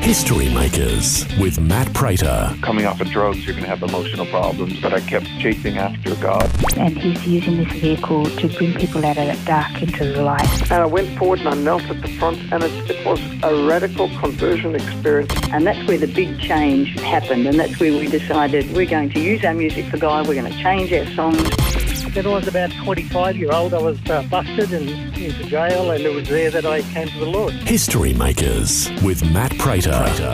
History Makers with Matt Prater. Coming off of drugs, you're going to have emotional problems, but I kept chasing after God. And he's using this vehicle to bring people out of that dark into the light. And I went forward and I knelt at the front, and it was a radical conversion experience. And that's where the big change happened, and that's where we decided we're going to use our music for God, we're going to change our songs. When I was about 25-year-old, I was busted and into jail, and it was there that I came to the Lord. History Makers with Matt Prater.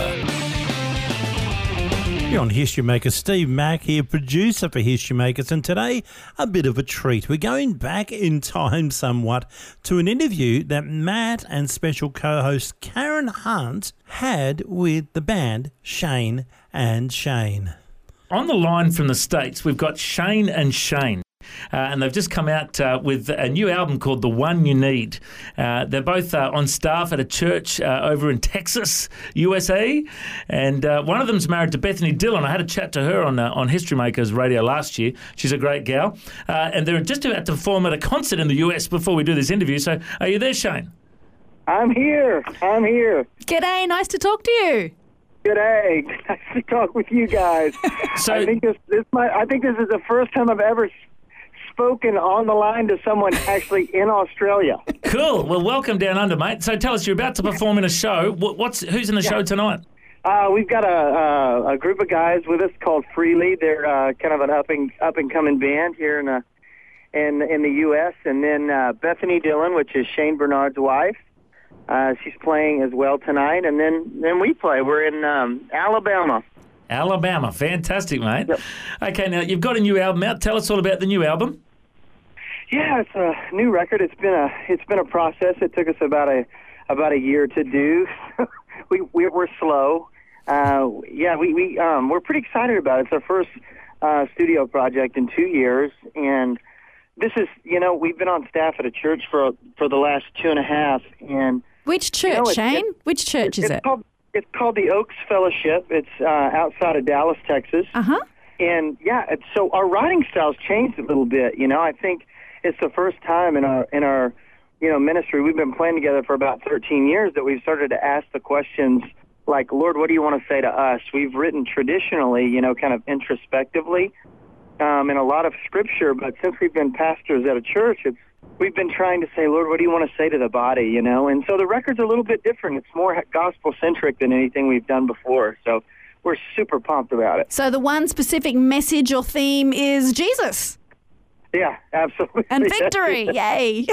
You're on History Makers. Steve Mack here, producer for History Makers, and today a bit of a treat. We're going back in time somewhat to an interview that Matt and special co-host Karen Hunt had with the band Shane and Shane. On the line from the States, we've got Shane and Shane. And they've just come out with a new album called The One You Need. They're both on staff at a church over in Texas, USA. And one of them's married to Bethany Dillon. I had a chat to her on History Makers Radio last year. She's a great gal. And they're just about to perform at a concert in the US before we do this interview. So are you there, Shane? I'm here. G'day, nice to talk to you. G'day. Nice to talk with you guys. So I think this is the first time I've ever spoken on the line to someone actually in Australia. Cool. Well, welcome down under, mate. So tell us, you're about to perform in a show. Who's in the show tonight? We've got a group of guys with us called Freely. They're kind of an up and coming band here in the U.S. And then Bethany Dillon, which is Shane Bernard's wife. She's playing as well tonight. And then we play. We're in Alabama. Alabama. Fantastic, mate. Yep. Okay, now you've got a new album out. Tell us all about the new album. Yeah, it's a new record. It's been a process. It took us about a year to do. We're slow. We're pretty excited about it. It's our first studio project in 2 years, and this is, we've been on staff at a church for the last 2.5, and which church, Shane? Which church is it? It's called the Oaks Fellowship. It's outside of Dallas, Texas. Uh-huh. And so our writing style's changed a little bit. I think it's the first time in our ministry. We've been playing together for about 13 years that we've started to ask the questions like, Lord, what do you want to say to us? We've written traditionally, kind of introspectively, in a lot of scripture, but since we've been pastors at a church, we've been trying to say, Lord, what do you want to say to the body, And so the record's a little bit different. It's more gospel-centric than anything we've done before. So we're super pumped about it. So the one specific message or theme is Jesus. Yeah, absolutely. And victory, yay.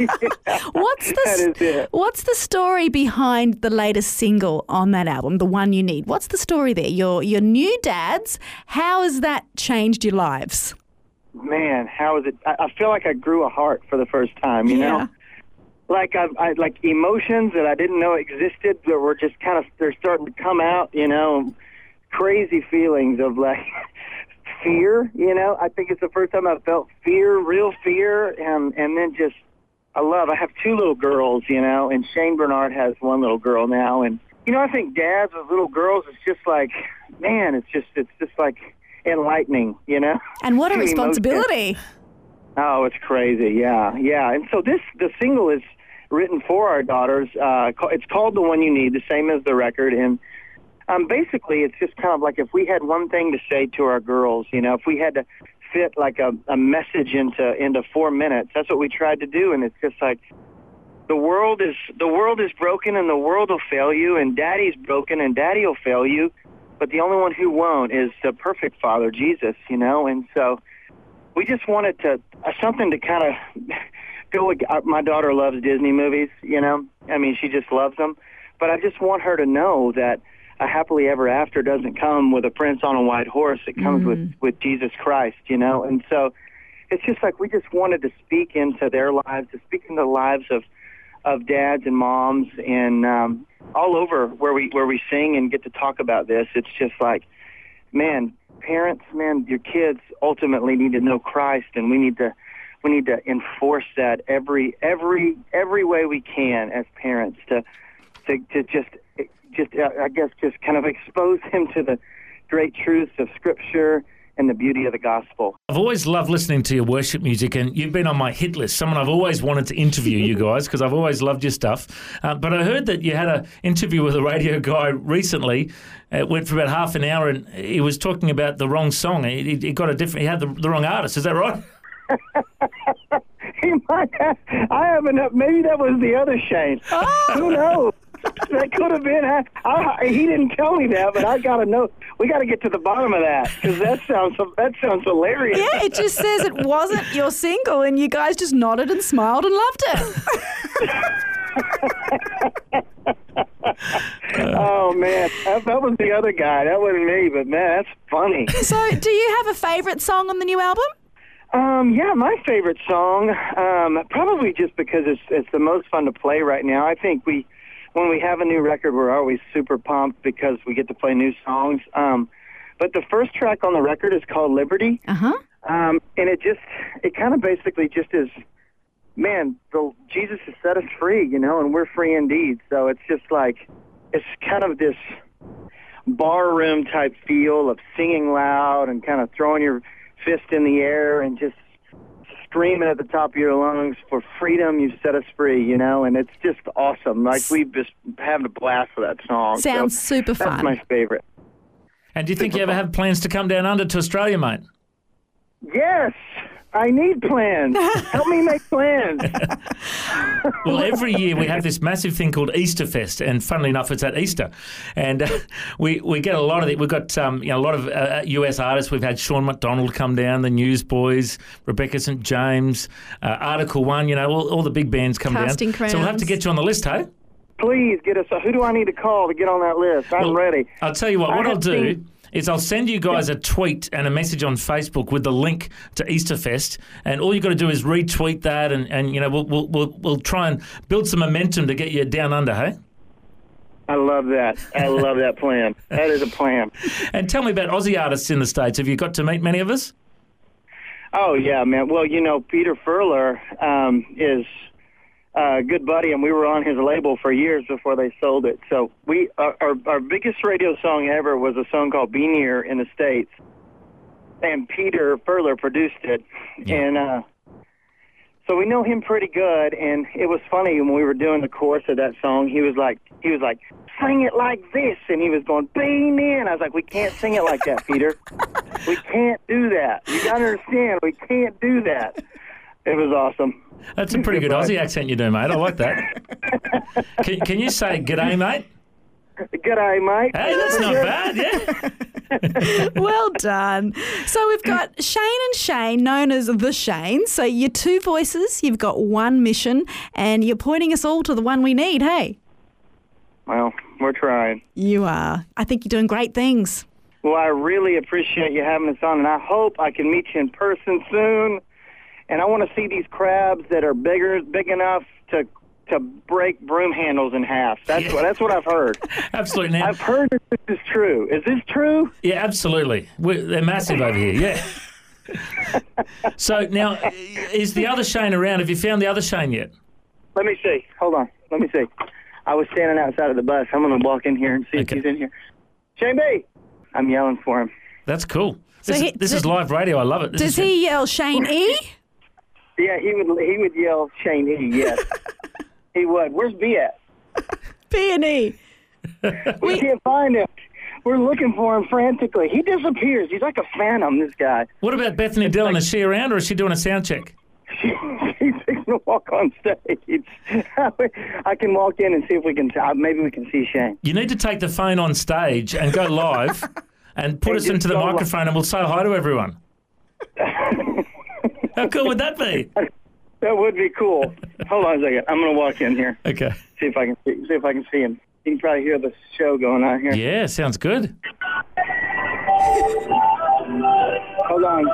Yeah, What's the story behind the latest single on that album, The One You Need? What's the story there? Your new dads, how has that changed your lives? Man, how is it? I feel like I grew a heart for the first time, you know? Like I like emotions that I didn't know existed that were just they're starting to come out, crazy feelings of like fear, I think it's the first time I've felt fear, real fear, and then just I have 2 little girls, and Shane Bernard has 1 little girl now, and I think dads with little girls is just like, man, it's just like enlightening, And what a responsibility. Oh, it's crazy, yeah. And so the single is written for our daughters. It's called The One You Need, the same as the record, and basically it's just kind of like if we had one thing to say to our girls, if we had to fit like a message into 4 minutes, that's what we tried to do, and it's just like the world is broken and the world will fail you, and daddy's broken and daddy will fail you. But the only one who won't is the perfect Father, Jesus, and so we just wanted something to kind of go with. My daughter loves Disney movies, she just loves them. But I just want her to know that a happily ever after doesn't come with a prince on a white horse. It comes with Jesus Christ, And so it's just like we just wanted to speak into their lives, to speak into the lives of dads and moms and all over where we sing and get to talk about this. It's just like, man, parents, your kids ultimately need to know Christ, and we need to enforce that every way we can as parents to just I guess just kind of expose him to the great truths of Scripture and the beauty of the gospel. I've always loved listening to your worship music, and you've been on my hit list. Someone I've always wanted to interview you guys because I've always loved your stuff. But I heard that you had an interview with a radio guy recently. It went for about half an hour, and he was talking about the wrong song. He got a different. He had the wrong artist. Is that right? He might have. I haven't. Maybe that was the other Shane. Who knows? That could have been. He didn't tell me that, but I got to know. We got to get to the bottom of that because that sounds hilarious. Yeah, it just says it wasn't your single, and you guys just nodded and smiled and loved it. Oh man, that was the other guy. That wasn't me, but man, that's funny. So, do you have a favourite song on the new album? Yeah, my favorite song, probably just because it's the most fun to play right now. I think when we have a new record, we're always super pumped because we get to play new songs. But the first track on the record is called Liberty. Uh-huh. And it kind of basically just is, man, Jesus has set us free, and we're free indeed. So it's just like, it's kind of this barroom type feel of singing loud and kind of throwing your fist in the air and just screaming at the top of your lungs for freedom. You've set us free, and it's just awesome. Like, we've just having a blast with that song. Sounds super fun. That's my favorite. And do you think you ever have plans to come down under to Australia, mate? Yes, I need plans. Help me make plans. Well, every year we have this massive thing called Easter Fest, and funnily enough, it's at Easter, and we get a lot of it. We've got a lot of US artists. We've had Sean McDonald come down, the Newsboys, Rebecca St. James, Article One. All the big bands come Casting down. Crowns. So we'll have to get you on the list, hey? Please get us. Who do I need to call to get on that list? I'm ready. I'll tell you what I'll do is I'll send you guys a tweet and a message on Facebook with the link to Easterfest, and all you've got to do is retweet that, and we'll try and build some momentum to get you down under, hey? I love that. I love that plan. That is a plan. And tell me about Aussie artists in the States. Have you got to meet many of us? Oh, yeah, man. Well, Peter Furler is a good buddy, and we were on his label for years before they sold it. So our biggest radio song ever was a song called Be Near in the States, and Peter Furler produced it. Yeah. And so we know him pretty good, and it was funny when we were doing the chorus of that song. He was like, sing it like this, and he was going, be near. And I was like, we can't sing it like that, Peter. We can't do that. You got to understand, we can't do that. It was awesome. That's a pretty good Aussie accent you do, mate. I like that. Can you say g'day, mate? G'day, mate. Hey, that's not bad, yeah. Well done. So we've got Shane and Shane, known as The Shane. So you're two voices, you've got one mission, and you're pointing us all to the one we need, hey? Well, we're trying. You are. I think you're doing great things. Well, I really appreciate you having us on, and I hope I can meet you in person soon. And I want to see these crabs that are big enough to break broom handles in half. That's what I've heard. Absolutely. Now, I've heard that this is true. Is this true? Yeah, absolutely. They're massive over here, yeah. So now, is the other Shane around? Have you found the other Shane yet? Let me see. Hold on. Let me see. I was standing outside of the bus. I'm going to walk in here and see if he's in here. Shane B! I'm yelling for him. That's cool. This is live radio. I love it. Does he yell Shane E? Yeah, he would yell Shane E, yes. He would. Where's B at? B and E. We can't find him. We're looking for him frantically. He disappears. He's like a phantom, this guy. What about Bethany Dillon? Is she around, or is she doing a sound check? She's going to walk on stage. I can walk in and see if we can, maybe we can see Shane. You need to take the phone on stage and go live and put us into the microphone, and we'll say hi to everyone. How cool would that be? That would be cool. Hold on a second. I'm going to walk in here. Okay. See if I can see him. You can probably hear the show going on here. Yeah, sounds good. Hold on.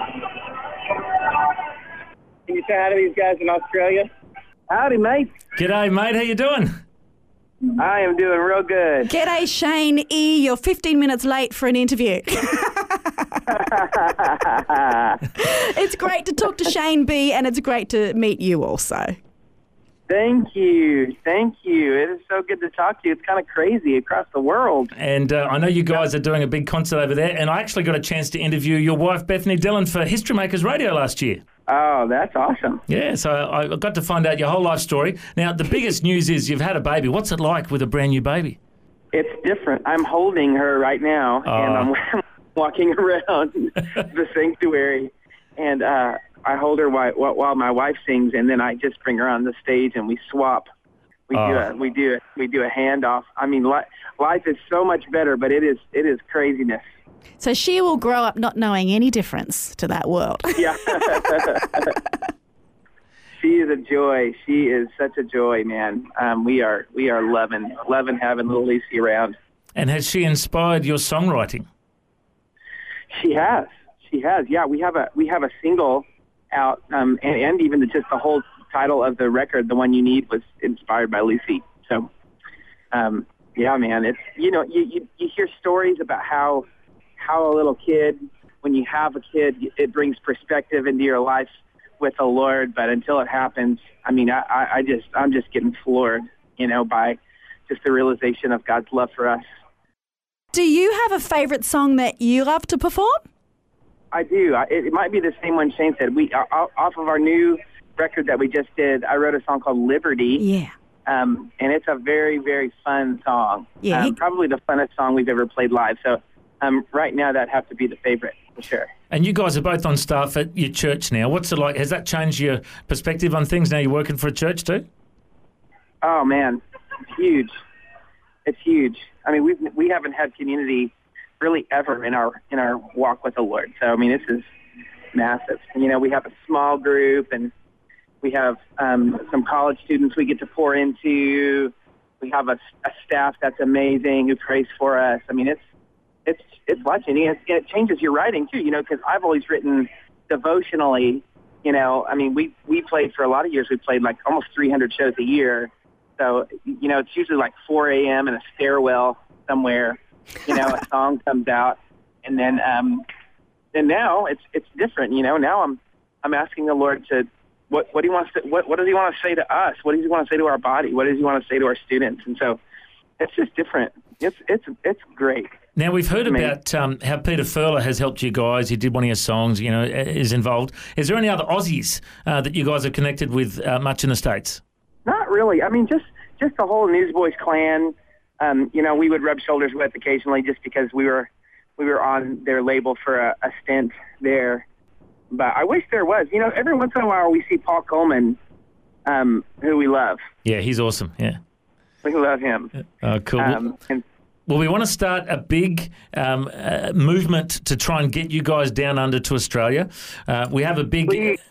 Can you say hi to these guys in Australia? Howdy, mate. G'day, mate. How you doing? I am doing real good. G'day, Shane E. You're 15 minutes late for an interview. It's great to talk to Shane B, and it's great to meet you also. Thank you. It is so good to talk to you. It's kind of crazy across the world. And I know you guys are doing a big concert over there, and I actually got a chance to interview your wife, Bethany Dillon, for History Makers Radio last year. Oh, that's awesome. Yeah, so I got to find out your whole life story. Now, the biggest news is you've had a baby. What's it like with a brand new baby? It's different. I'm holding her right now, and I'm walking around the sanctuary, and I hold her while my wife sings, and then I just bring her on the stage and we swap. We do a handoff. I mean, life is so much better, but it is craziness. So she will grow up not knowing any difference to that world. Yeah. She is a joy. She is such a joy, man. We are loving having little Lucy around. And has she inspired your songwriting? She has. Yeah, we have a single out, and even just the whole title of the record, The One You Need, was inspired by Lucy. So, yeah, man, it's you hear stories about how a little kid, when you have a kid, it brings perspective into your life with the Lord. But until it happens, I mean, I'm just getting floored, by just the realization of God's love for us. Do you have a favorite song that you love to perform? I do. It might be the same one Shane said. We off of our new record that we just did, I wrote a song called Liberty. Yeah. And it's a very, very fun song. Yeah. Probably the funnest song we've ever played live. So right now that'd have to be the favorite for sure. And you guys are both on staff at your church now. What's it like? Has that changed your perspective on things now you're working for a church too? Oh man, it's huge. It's huge. I mean, we haven't had community really ever in our walk with the Lord. So I mean, this is massive. We have a small group, and we have some college students we get to pour into. We have a staff that's amazing who prays for us. I mean, it's life-changing. It changes your writing too, because I've always written devotionally. I mean, we played for a lot of years. We played like almost 300 shows a year. So, it's usually like 4 a.m. in a stairwell somewhere. A song comes out, and then now it's different. Now I'm asking the Lord to what do he want to what does he want to say to us? What does he want to say to our body? What does he want to say to our students? And so it's just different. It's great. Now, we've heard about how Peter Furler has helped you guys. He did one of your songs, is involved. Is there any other Aussies that you guys are connected with much in the States? Not really. I mean, just the whole Newsboys clan, we would rub shoulders with occasionally just because we were on their label for a stint there. But I wish there was. Every once in a while we see Paul Coleman, who we love. Yeah, he's awesome, yeah. We love him. Cool. Well, we want to start a big movement to try and get you guys down under to Australia. We have a big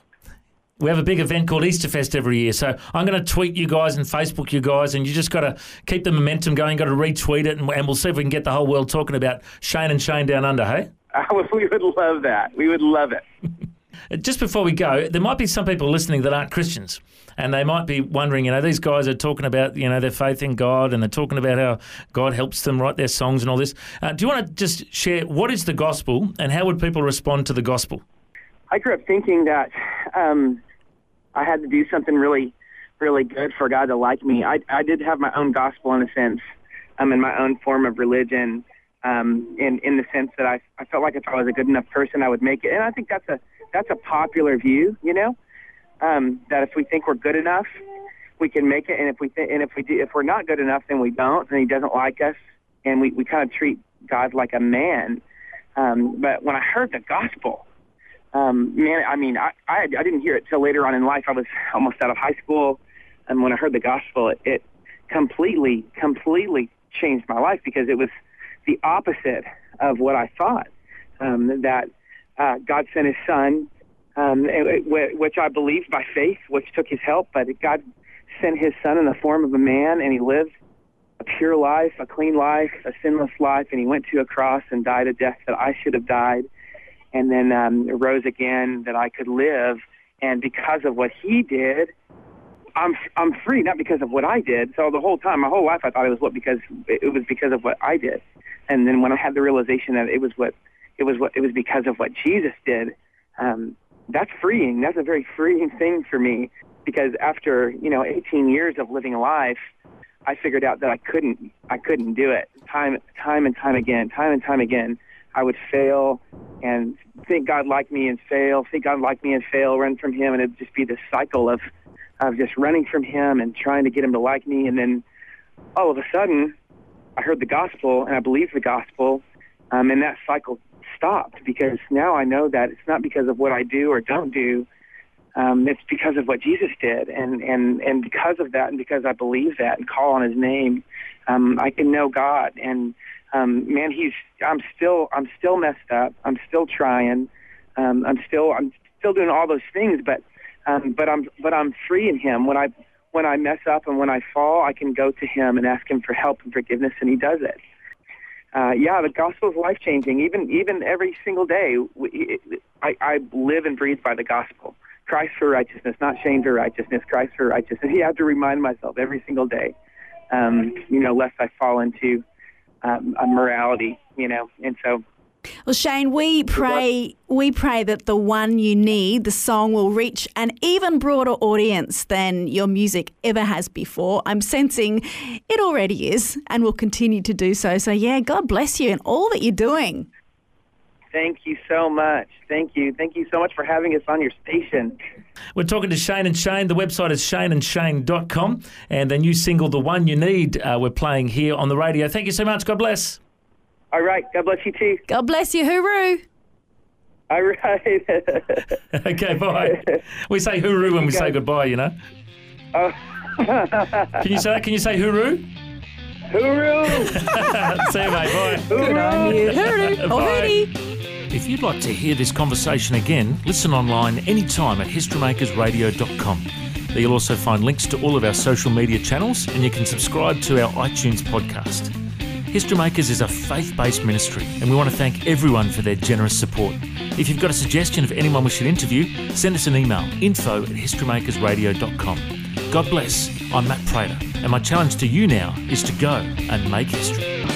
event called Easterfest every year. So I'm going to tweet you guys and Facebook you guys, and you just got to keep the momentum going. Got to retweet it, and we'll see if we can get the whole world talking about Shane and Shane down under. Hey, we would love that. We would love it. Just before we go, there might be some people listening that aren't Christians, and they might be wondering, these guys are talking about, their faith in God, and they're talking about how God helps them write their songs and all this. Do you want to just share what is the gospel, and how would people respond to the gospel? I grew up thinking that I had to do something really, really good for God to like me. I did have my own gospel in a sense, in my own form of religion, in the sense that I felt like if I was a good enough person, I would make it. And I think that's a popular view, that if we think we're good enough, we can make it. And if we're not good enough, then we don't, and He doesn't like us, and we kind of treat God like a man. But when I heard the gospel, man, I mean, I didn't hear it till later on in life. I was almost out of high school, and when I heard the gospel, it completely changed my life, because it was the opposite of what I thought. That God sent His Son, which I believed by faith, which took His help, but God sent His Son in the form of a man, and He lived a pure life, a clean life, a sinless life, and He went to a cross and died a death that I should have died, and then rose again that I could live. And because of what He did, I'm free, not because of what I did. So the whole time, my whole life, I thought it was because of what I did. And then when I had the realization that it was because of what Jesus did, that's freeing. That's a very freeing thing for me, because after 18 years of living a life I figured out that I couldn't do it. Time and time again, I would fail and think God liked me and fail, run from him, and it'd just be this cycle of just running from him and trying to get him to like me. And then all of a sudden, I heard the gospel and I believed the gospel, and that cycle stopped, because now I know that it's not because of what I do or don't do. It's because of what Jesus did, and because of that, and because I believe that and call on his name, I can know God. And man, I'm still messed up. I'm still trying. I'm still doing all those things, but I'm free in him. When I mess up and when I fall, I can go to him and ask him for help and forgiveness, and he does it. The gospel is life-changing. Even every single day, I live and breathe by the gospel. Christ for righteousness, not shame for righteousness. Christ for righteousness. You have to remind myself every single day, lest I fall into a morality, And so, well, Shane, we pray that The One You Need, the song, will reach an even broader audience than your music ever has before. I'm sensing it already is and will continue to do so. So, yeah, God bless you and all that you're doing. Thank you so much. Thank you. Thank you so much for having us on your station. We're talking to Shane and Shane. The website is shaneandshane.com, and the new single, The One You Need, we're playing here on the radio. Thank you so much. God bless. All right. God bless you too. God bless you. Hooroo. All right. Okay, bye. We say hooroo when we say goodbye, Oh. Can you say that? Can you say hooroo? Hooroo. See you, mate. Bye. Good on you. Hooroo. Or hootie. If you'd like to hear this conversation again, listen online anytime at historymakersradio.com. There you'll also find links to all of our social media channels, and you can subscribe to our iTunes podcast. History Makers is a faith-based ministry, and we want to thank everyone for their generous support. If you've got a suggestion of anyone we should interview, send us an email, info@historymakersradio.com. God bless. I'm Matt Prater, and my challenge to you now is to go and make history.